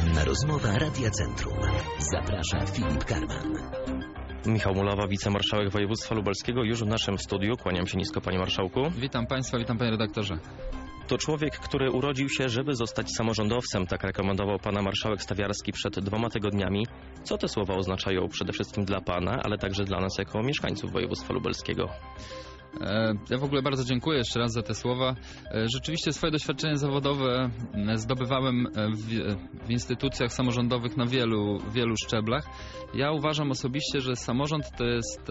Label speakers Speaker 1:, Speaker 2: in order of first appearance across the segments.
Speaker 1: Poranna rozmowa Radia Centrum. Zaprasza Filip Karman.
Speaker 2: Michał Mulowa, wicemarszałek województwa lubelskiego, już w naszym studiu. Kłaniam się nisko, panie marszałku.
Speaker 3: Witam państwa, witam panie redaktorze.
Speaker 2: To człowiek, który urodził się, żeby zostać samorządowcem. Tak rekomendował pana marszałek Stawiarski przed 2 tygodniami. Co te słowa oznaczają przede wszystkim dla pana, ale także dla nas jako mieszkańców województwa lubelskiego?
Speaker 3: Ja w ogóle bardzo dziękuję jeszcze raz za te słowa. Rzeczywiście swoje doświadczenie zawodowe zdobywałem w instytucjach samorządowych na wielu szczeblach. Ja uważam osobiście, że samorząd to jest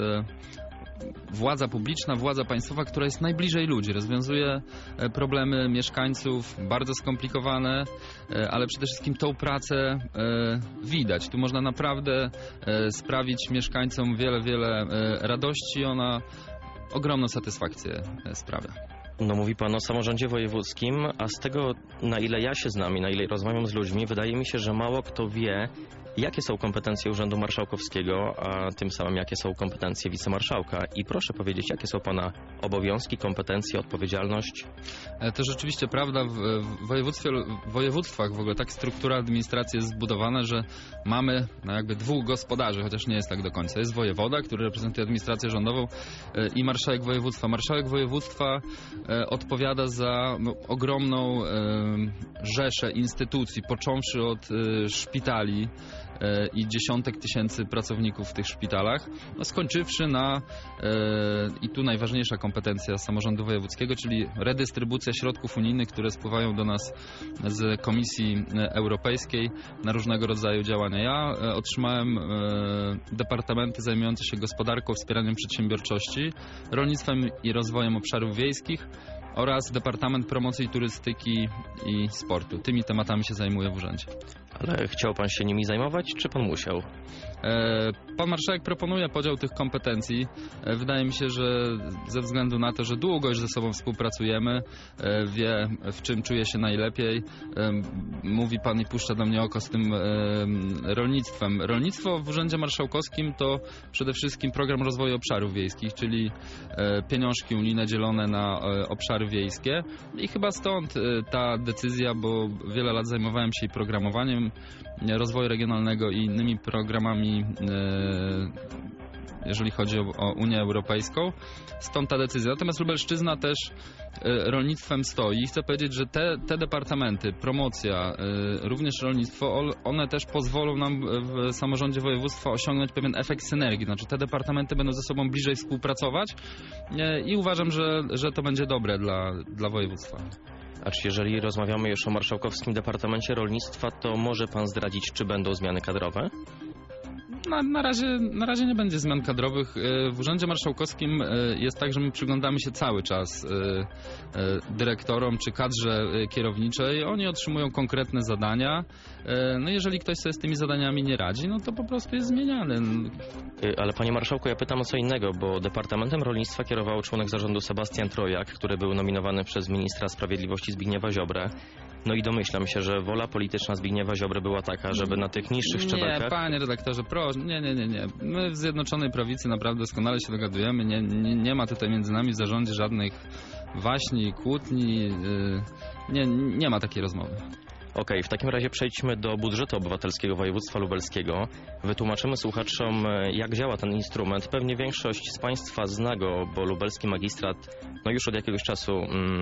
Speaker 3: władza publiczna, władza państwowa, która jest najbliżej ludzi, rozwiązuje problemy mieszkańców, bardzo skomplikowane, ale przede wszystkim tą pracę widać. Tu można naprawdę sprawić mieszkańcom wiele radości. Ona ogromną satysfakcję sprawia.
Speaker 2: No, mówi pan o samorządzie wojewódzkim, a z tego, na ile ja się znam i na ile rozmawiam z ludźmi, wydaje mi się, że mało kto wie, jakie są kompetencje Urzędu Marszałkowskiego, a tym samym jakie są kompetencje wicemarszałka. I proszę powiedzieć, jakie są pana obowiązki, kompetencje, odpowiedzialność?
Speaker 3: To rzeczywiście prawda. W województwach w ogóle tak struktura administracji jest zbudowana, że mamy jakby 2 gospodarzy, chociaż nie jest tak do końca. Jest wojewoda, który reprezentuje administrację rządową, i marszałek województwa. Marszałek województwa odpowiada za ogromną rzeszę instytucji, począwszy od szpitali i dziesiątek tysięcy pracowników w tych szpitalach, skończywszy na, i tu najważniejsza kompetencja samorządu wojewódzkiego, czyli redystrybucja środków unijnych, które spływają do nas z Komisji Europejskiej na różnego rodzaju działania. Ja otrzymałem departamenty zajmujące się gospodarką, wspieraniem przedsiębiorczości, rolnictwem i rozwojem obszarów wiejskich oraz Departament Promocji Turystyki i Sportu. Tymi tematami się zajmuję w urzędzie.
Speaker 2: Ale chciał pan się nimi zajmować, czy pan musiał?
Speaker 3: Pan marszałek proponuje podział tych kompetencji. Wydaje mi się, że ze względu na to, że długo już ze sobą współpracujemy, wie, w czym czuje się najlepiej. Mówi pan i puszcza do mnie oko z tym rolnictwem. Rolnictwo w Urzędzie Marszałkowskim to przede wszystkim program rozwoju obszarów wiejskich, czyli pieniążki unijne dzielone na obszary wiejskie. I chyba stąd ta decyzja, bo wiele lat zajmowałem się programowaniem rozwoju regionalnego i innymi programami, jeżeli chodzi o Unię Europejską. Stąd ta decyzja. Natomiast Lubelszczyzna też rolnictwem stoi. I chcę powiedzieć, że te departamenty, promocja, również rolnictwo, one też pozwolą nam w samorządzie województwa osiągnąć pewien efekt synergii. Znaczy te departamenty będą ze sobą bliżej współpracować i uważam, że to będzie dobre dla województwa.
Speaker 2: A czy jeżeli rozmawiamy już o Marszałkowskim Departamencie Rolnictwa, to może pan zdradzić, czy będą zmiany kadrowe?
Speaker 3: Na razie nie będzie zmian kadrowych. W Urzędzie Marszałkowskim jest tak, że my przyglądamy się cały czas dyrektorom czy kadrze kierowniczej. Oni otrzymują konkretne zadania. No jeżeli ktoś sobie z tymi zadaniami nie radzi, no to po prostu jest zmieniany.
Speaker 2: Ale panie marszałku, ja pytam o co innego, bo Departamentem Rolnictwa kierował członek zarządu Sebastian Trojak, który był nominowany przez ministra sprawiedliwości Zbigniewa Ziobrę. No i domyślam się, że wola polityczna Zbigniewa Ziobry była taka, żeby na tych niższych szczebelkach...
Speaker 3: Nie, panie redaktorze, proszę, nie. My w Zjednoczonej Prawicy naprawdę doskonale się dogadujemy. Nie ma tutaj między nami w zarządzie żadnych waśni, kłótni. Nie ma takiej rozmowy.
Speaker 2: Okej, w takim razie przejdźmy do budżetu obywatelskiego województwa lubelskiego. Wytłumaczymy słuchaczom, jak działa ten instrument. Pewnie większość z państwa zna go, bo lubelski magistrat już od jakiegoś czasu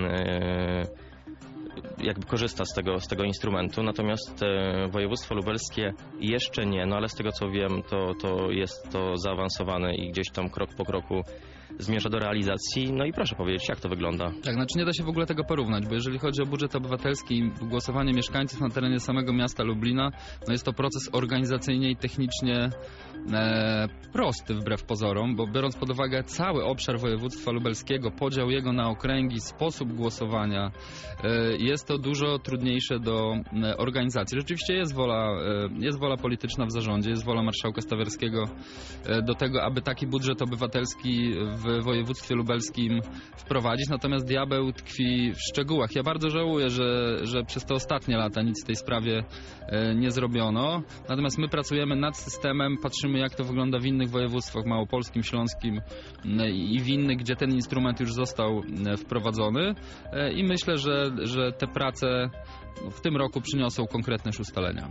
Speaker 2: jakby korzysta z tego instrumentu, natomiast województwo lubelskie jeszcze nie, no ale z tego co wiem, to jest to zaawansowane i gdzieś tam krok po kroku zmierza do realizacji. No i proszę powiedzieć, jak to wygląda?
Speaker 3: Tak, znaczy nie da się w ogóle tego porównać, bo jeżeli chodzi o budżet obywatelski i głosowanie mieszkańców na terenie samego miasta Lublina, no jest to proces organizacyjnie i technicznie prosty wbrew pozorom, bo biorąc pod uwagę cały obszar województwa lubelskiego, podział jego na okręgi, sposób głosowania, jest to dużo trudniejsze do organizacji. Rzeczywiście jest wola polityczna w zarządzie, jest wola marszałka Stawiarskiego do tego, aby taki budżet obywatelski w województwie lubelskim wprowadzić, natomiast diabeł tkwi w szczegółach. Ja bardzo żałuję, że przez te ostatnie lata nic w tej sprawie nie zrobiono, natomiast my pracujemy nad systemem, patrzymy jak to wygląda w innych województwach, małopolskim, śląskim i w innych, gdzie ten instrument już został wprowadzony i myślę, że te prace w tym roku przyniosą konkretne już ustalenia.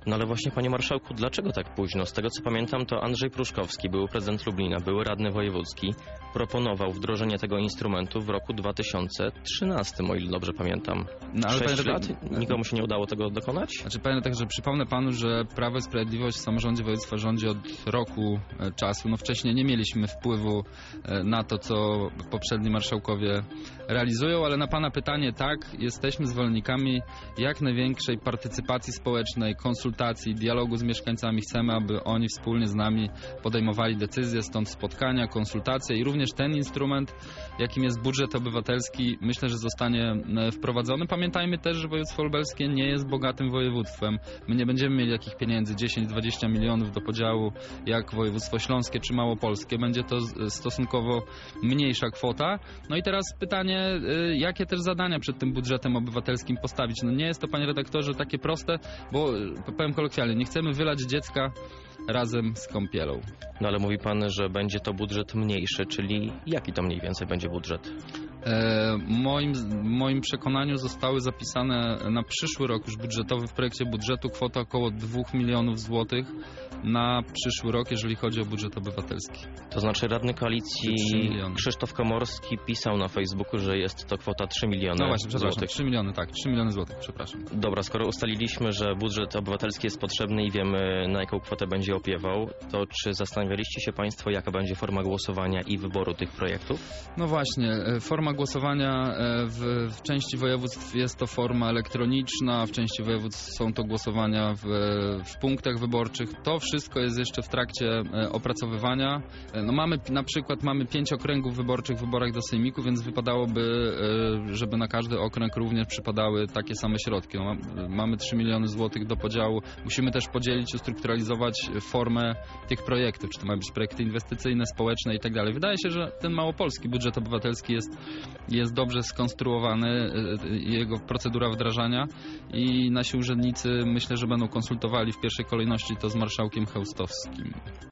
Speaker 2: No ale właśnie, panie marszałku, dlaczego tak późno? Z tego co pamiętam, to Andrzej Pruszkowski, były prezydent Lublina, były radny wojewódzki, proponował wdrożenie tego instrumentu w roku 2013, o ile dobrze pamiętam.
Speaker 3: No, ale
Speaker 2: 6 lat? Nikomu się nie udało tego dokonać?
Speaker 3: Znaczy panie także przypomnę panu, że Prawo i Sprawiedliwość w samorządzie województwa rządzi od roku czasu. No wcześniej nie mieliśmy wpływu na to, co poprzedni marszałkowie realizują, ale na pana pytanie tak, jesteśmy zwolennikami jak największej partycypacji społecznej, konsultacji, dialogu z mieszkańcami. Chcemy, aby oni wspólnie z nami podejmowali decyzje, stąd spotkania, konsultacje i również ten instrument, jakim jest budżet obywatelski, myślę, że zostanie wprowadzony. Pamiętajmy też, że województwo lubelskie nie jest bogatym województwem. My nie będziemy mieli jakich pieniędzy, 10-20 milionów do podziału jak województwo śląskie czy małopolskie. Będzie to stosunkowo mniejsza kwota. No i teraz pytanie, jakie też zadania przed tym budżetem obywatelskim postawić? No nie jest to, panie redaktorze, takie proste, bo powiem kolokwialnie, nie chcemy wylać dziecka razem z kąpielą.
Speaker 2: No ale mówi pan, że będzie to budżet mniejszy, czyli jaki to mniej więcej będzie budżet?
Speaker 3: W moim przekonaniu zostały zapisane na przyszły rok już budżetowy w projekcie budżetu kwota około 2 milionów złotych na przyszły rok, jeżeli chodzi o budżet obywatelski.
Speaker 2: To znaczy radny koalicji
Speaker 3: 3 miliony.
Speaker 2: Krzysztof Komorski pisał na Facebooku, że jest to kwota 3 miliony
Speaker 3: No właśnie, przepraszam,
Speaker 2: złotych.
Speaker 3: 3 miliony, tak, 3 miliony złotych, przepraszam.
Speaker 2: Dobra, skoro ustaliliśmy, że budżet obywatelski jest potrzebny i wiemy, na jaką kwotę będzie opiewał, to czy zastanawialiście się państwo, jaka będzie forma głosowania i wyboru tych projektów?
Speaker 3: No właśnie, forma głosowania w części województw jest to forma elektroniczna, w części województw są to głosowania w punktach wyborczych. To wszystko jest jeszcze w trakcie opracowywania. No na przykład mamy 5 okręgów wyborczych w wyborach do sejmiku, więc wypadałoby, żeby na każdy okręg również przypadały takie same środki. No, mamy 3 miliony złotych do podziału. Musimy też podzielić, ustrukturalizować formę tych projektów, czy to mają być projekty inwestycyjne, społeczne i tak dalej. Wydaje się, że ten małopolski budżet obywatelski jest dobrze skonstruowany, jego procedura wdrażania i nasi urzędnicy myślę, że będą konsultowali w pierwszej kolejności to z marszałkiem Chełstowskim.